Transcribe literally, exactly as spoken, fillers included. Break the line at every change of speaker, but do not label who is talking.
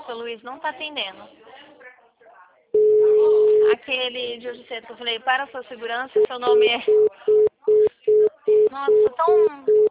seu Luiz não tá atendendo. Aquele de hoje cedo que eu falei, para a sua segurança, seu nome é... Nossa, tão...